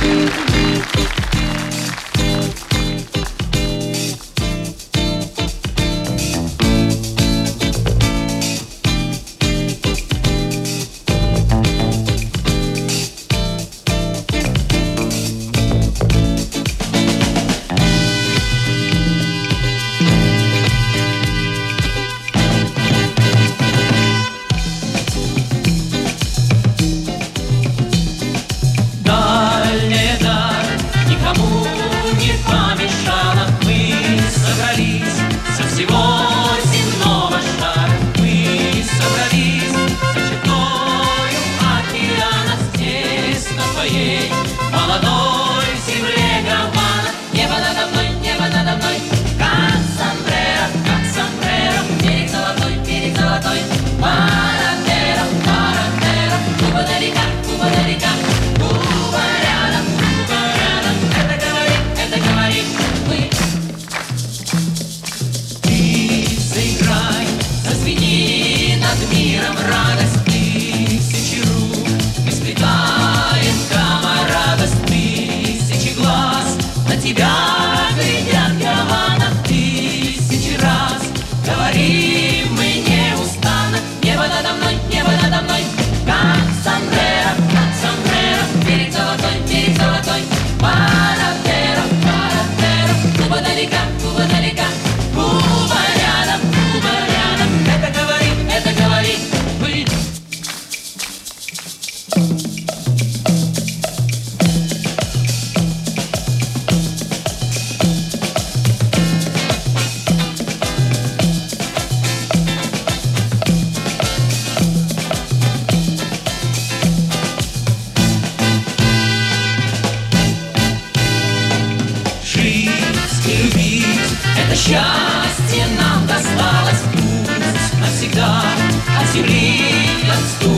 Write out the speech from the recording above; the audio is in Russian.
Молодой земле Гавана, небо надо мной, как сомбреро, берег золотой, Парадеро, Куба далека, Куба рядом, это говорит мы. Ты заиграй, зазвени над миром радость, тысячи рук мы сплетаем гамма радость, тысячи глаз на тебя глядят, Гавана, тысячи раз говорим мы неустанно. Небо надо мной, как сомбреро, берег золотой, Парадеро, Куба далека, Куба рядом, это говорит мы. Это счастье нам досталось, пусть навсегда от земли отступит.